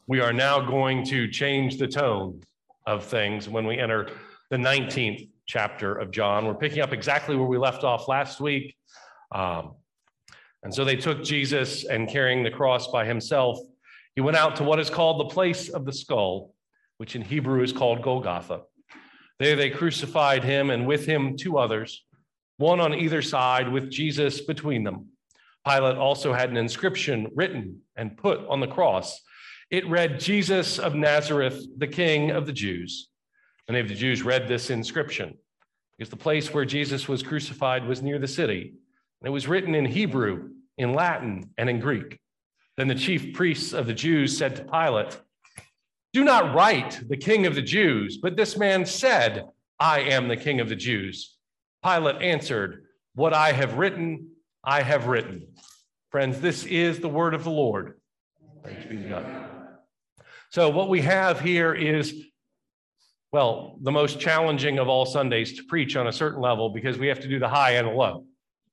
We are now going to change the tone of things when we enter the 19th chapter of John. We're picking up exactly where we left off last week. And so they took Jesus, and carrying the cross by himself, he went out to what is called the place of the skull, which in Hebrew is called Golgotha. There they crucified him, and with him two others, one on either side with Jesus between them. Pilate also had an inscription written and put on the cross. It read, "Jesus of Nazareth, the King of the Jews." Many of the Jews read this inscription because the place where Jesus was crucified was near the city. And it was written in Hebrew, in Latin, and in Greek. Then the chief priests of the Jews said to Pilate, "Do not write the King of the Jews, but this man said, 'I am the King of the Jews.'" Pilate answered, "What I have written, I have written." Friends, this is the word of the Lord. Thanks be to God. So what we have here is, well, the most challenging of all Sundays to preach on a certain level, because we have to do the high and the low.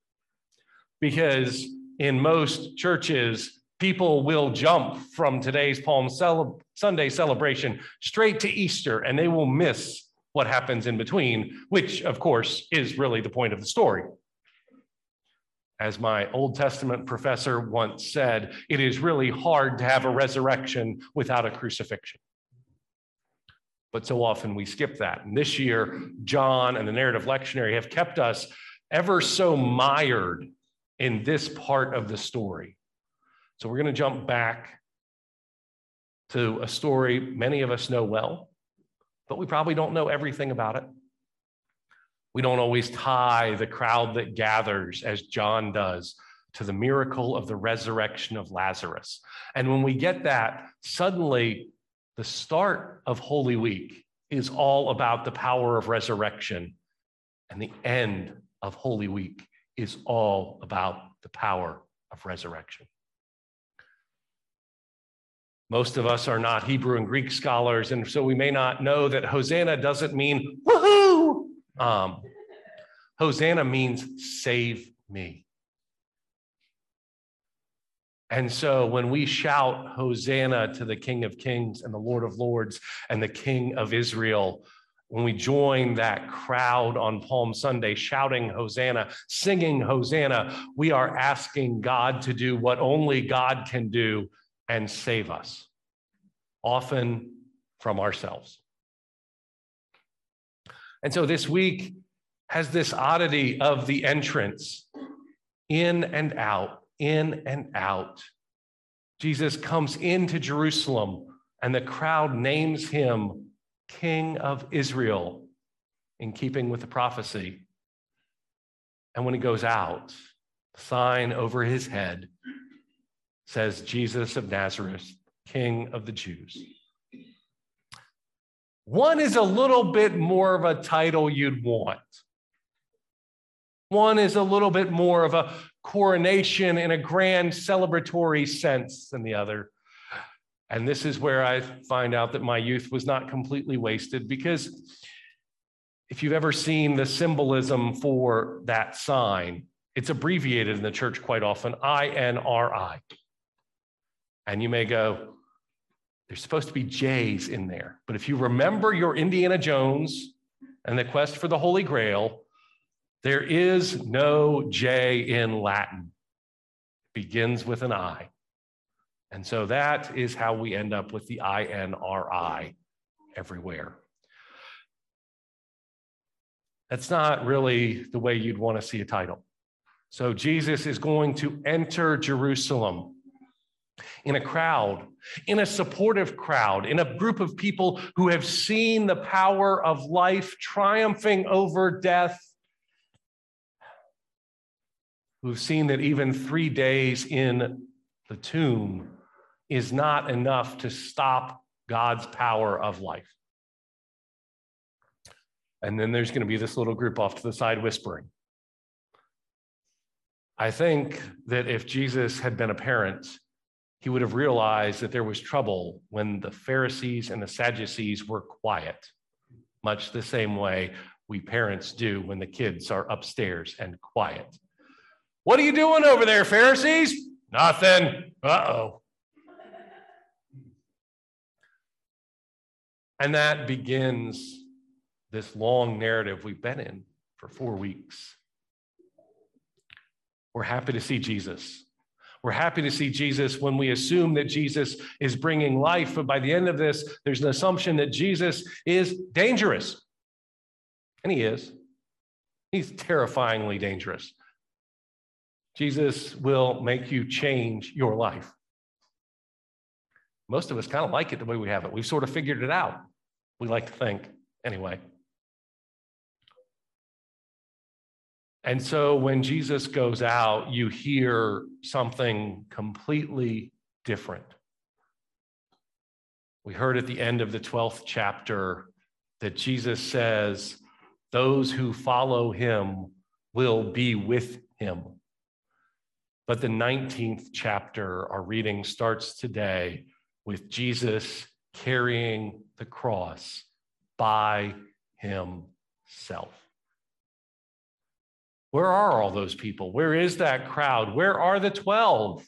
Because in most churches, people will jump from today's Palm Sunday celebration straight to Easter, and they will miss what happens in between, which, of course, is really the point of the story. As my Old Testament professor once said, it is really hard to have a resurrection without a crucifixion. But so often we skip that. And this year, John and the narrative lectionary have kept us ever so mired in this part of the story. So we're going to jump back to a story many of us know well, but we probably don't know everything about it. We don't always tie the crowd that gathers, as John does, to the miracle of the resurrection of Lazarus. And when we get that, suddenly the start of Holy Week is all about the power of resurrection, and the end of Holy Week is all about the power of resurrection. Most of us are not Hebrew and Greek scholars, and so we may not know that Hosanna doesn't mean woohoo. Hosanna means save me. And so when we shout Hosanna to the King of Kings and the Lord of Lords and the King of Israel, when we join that crowd on Palm Sunday shouting Hosanna, singing Hosanna, we are asking God to do what only God can do and save us, often from ourselves. And so this week has this oddity of the entrance, in and out, in and out. Jesus comes into Jerusalem, and the crowd names him King of Israel, in keeping with the prophecy. And when he goes out, the sign over his head says, "Jesus of Nazareth, King of the Jews." One is a little bit more of a title you'd want. One is a little bit more of a coronation in a grand celebratory sense than the other. And this is where I find out that my youth was not completely wasted, because if you've ever seen the symbolism for that sign, it's abbreviated in the church quite often, INRI. And you may go, there's supposed to be J's in there. But if you remember your Indiana Jones and the quest for the Holy Grail, there is no J in Latin. It begins with an I. And so that is how we end up with the INRI everywhere. That's not really the way you'd want to see a title. So Jesus is going to enter Jerusalem in a crowd, in a supportive crowd, in a group of people who have seen the power of life triumphing over death, who've seen that even 3 days in the tomb is not enough to stop God's power of life. And then there's going to be this little group off to the side whispering. I think that if Jesus had been a parent, he would have realized that there was trouble when the Pharisees and the Sadducees were quiet, much the same way we parents do when the kids are upstairs and quiet. "What are you doing over there, Pharisees?" "Nothing." "Uh-oh." And that begins this long narrative we've been in for 4 weeks. We're happy to see Jesus. We're happy to see Jesus when we assume that Jesus is bringing life, but by the end of this, there's an assumption that Jesus is dangerous. And he is. He's terrifyingly dangerous. Jesus will make you change your life. Most of us kind of like it the way we have it. We've sort of figured it out. We like to think, anyway. And so when Jesus goes out, you hear something completely different. We heard at the end of the 12th chapter that Jesus says, those who follow him will be with him. But the 19th chapter, our reading starts today with Jesus carrying the cross by himself. Where are all those people? Where is that crowd? Where are the 12?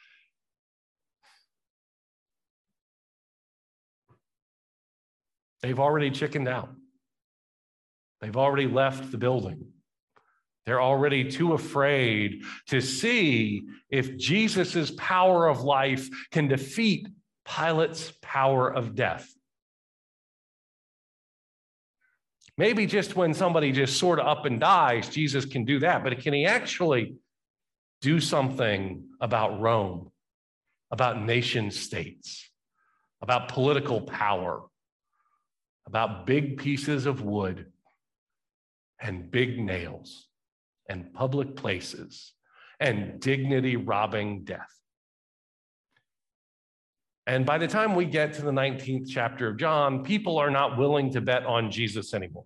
They've already chickened out. They've already left the building. They're already too afraid to see if Jesus's power of life can defeat Pilate's power of death. Maybe just when somebody just sort of up and dies, Jesus can do that. But can he actually do something about Rome, about nation states, about political power, about big pieces of wood and big nails and public places and dignity-robbing death? And by the time we get to the 19th chapter of John, people are not willing to bet on Jesus anymore.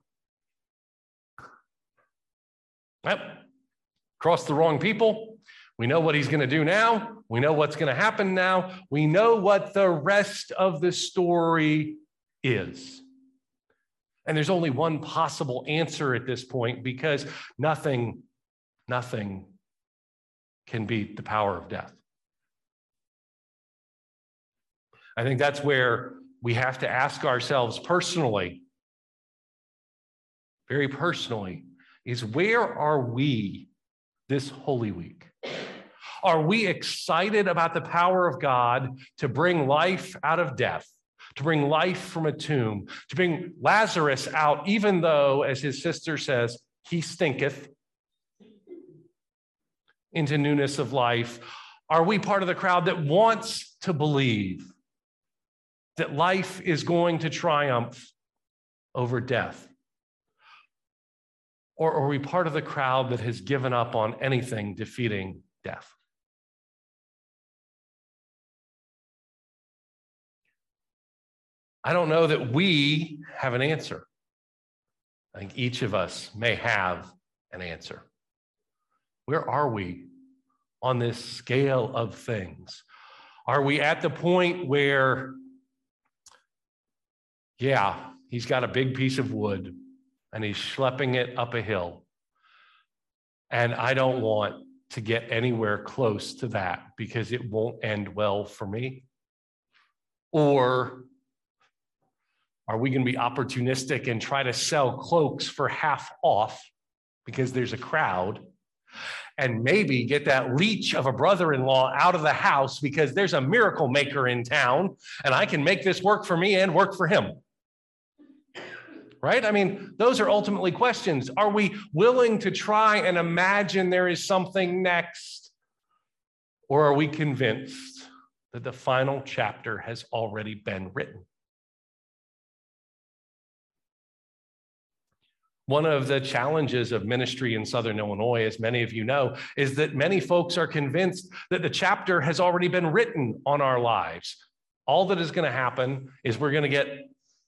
Yep, crossed the wrong people. We know what he's going to do now. We know what's going to happen now. We know what the rest of the story is. And there's only one possible answer at this point, because nothing can beat the power of death. I think that's where we have to ask ourselves personally, very personally, is where are we this Holy Week? Are we excited about the power of God to bring life out of death, to bring life from a tomb, to bring Lazarus out, even though, as his sister says, he stinketh, into newness of life? Are we part of the crowd that wants to believe that life is going to triumph over death? Or are we part of the crowd that has given up on anything defeating death? I don't know that we have an answer. I think each of us may have an answer. Where are we on this scale of things? Are we at the point where, yeah, he's got a big piece of wood and he's schlepping it up a hill, and I don't want to get anywhere close to that because it won't end well for me? Or are we going to be opportunistic and try to sell cloaks for half off because there's a crowd, and maybe get that leech of a brother-in-law out of the house because there's a miracle maker in town and I can make this work for me and work for him? Right? I mean, those are ultimately questions. Are we willing to try and imagine there is something next? Or are we convinced that the final chapter has already been written? One of the challenges of ministry in Southern Illinois, as many of you know, is that many folks are convinced that the chapter has already been written on our lives. All that is going to happen is we're going to get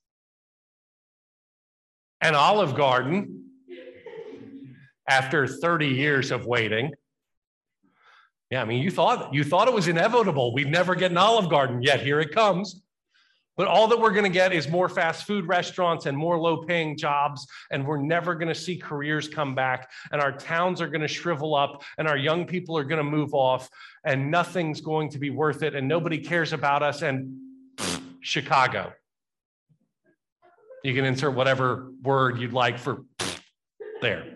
an Olive Garden after 30 years of waiting. Yeah, I mean, you thought it was inevitable. We'd never get an Olive Garden, yet here it comes. But all that we're going to get is more fast food restaurants and more low-paying jobs, and we're never going to see careers come back, and our towns are going to shrivel up, and our young people are going to move off, and nothing's going to be worth it, and nobody cares about us, and Chicago. You can insert whatever word you'd like for there.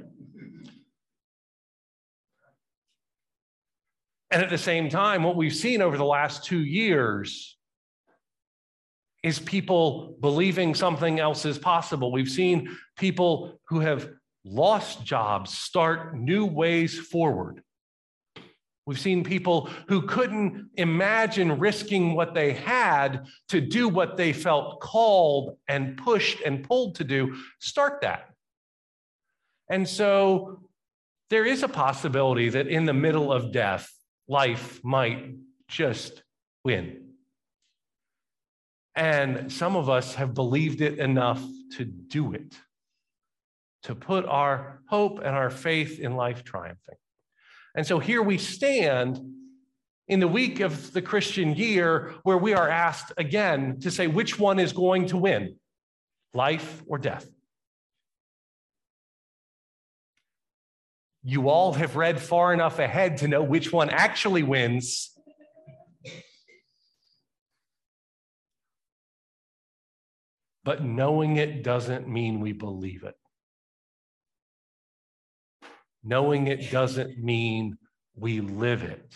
And at the same time, what we've seen over the last 2 years is people believing something else is possible. We've seen people who have lost jobs start new ways forward. We've seen people who couldn't imagine risking what they had to do what they felt called and pushed and pulled to do, start that. And so there is a possibility that in the middle of death, life might just win. And some of us have believed it enough to do it, to put our hope and our faith in life triumphing. And so here we stand in the week of the Christian year where we are asked again to say which one is going to win, life or death. You all have read far enough ahead to know which one actually wins. But knowing it doesn't mean we believe it. Knowing it doesn't mean we live it.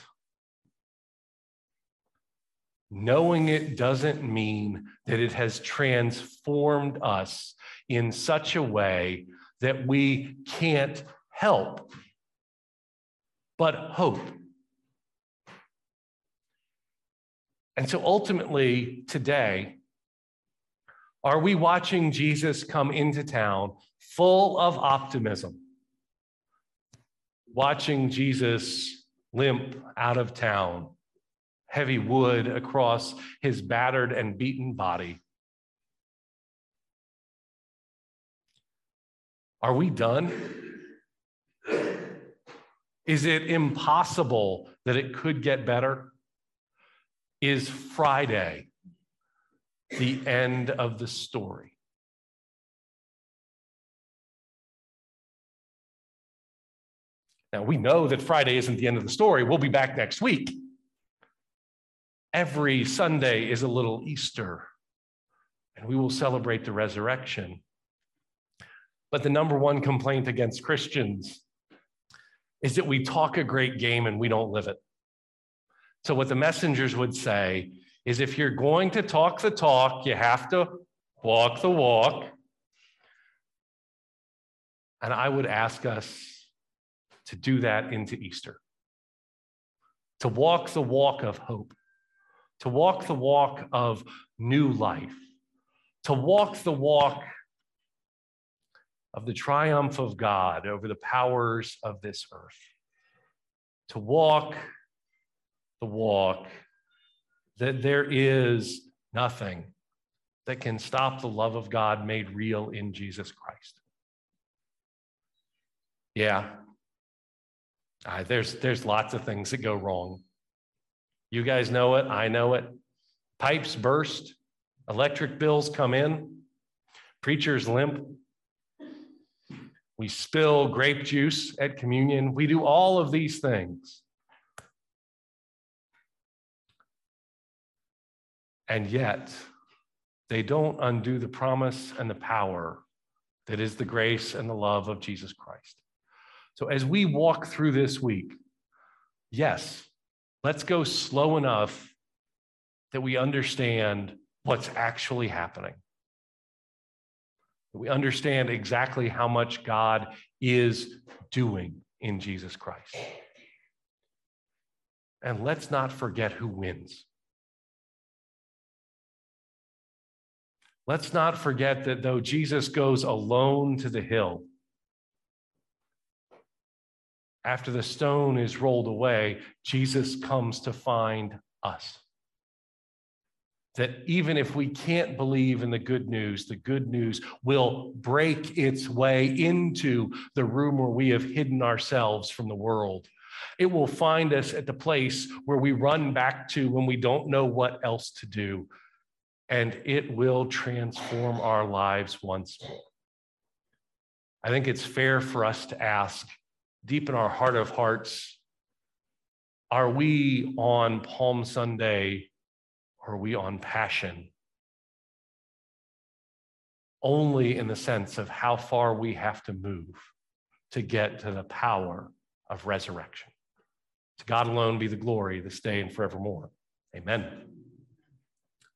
Knowing it doesn't mean that it has transformed us in such a way that we can't help but hope. And so ultimately today, are we watching Jesus come into town full of optimism? Watching Jesus limp out of town, heavy wood across his battered and beaten body? Are we done? Is it impossible that it could get better? Is Friday the end of the story? Now, we know that Friday isn't the end of the story. We'll be back next week. Every Sunday is a little Easter, and we will celebrate the resurrection. But the number one complaint against Christians is that we talk a great game and we don't live it. So what the messengers would say is, if you're going to talk the talk, you have to walk the walk. And I would ask us to do that into Easter, to walk the walk of hope, to walk the walk of new life, to walk the walk of the triumph of God over the powers of this earth, to walk the walk that there is nothing that can stop the love of God made real in Jesus Christ. Yeah, there's lots of things that go wrong. You guys know it, I know it. Pipes burst, electric bills come in, preachers limp. We spill grape juice at communion. We do all of these things. And yet, they don't undo the promise and the power that is the grace and the love of Jesus Christ. So as we walk through this week, yes, let's go slow enough that we understand what's actually happening. We understand exactly how much God is doing in Jesus Christ. And let's not forget who wins. Let's not forget that though Jesus goes alone to the hill, after the stone is rolled away, Jesus comes to find us. That even if we can't believe in the good news will break its way into the room where we have hidden ourselves from the world. It will find us at the place where we run back to when we don't know what else to do. And it will transform our lives once more. I think it's fair for us to ask, deep in our heart of hearts, are we on Palm Sunday or are we on Passion? only in the sense of how far we have to move to get to the power of resurrection. To God alone be the glory this day and forevermore. Amen.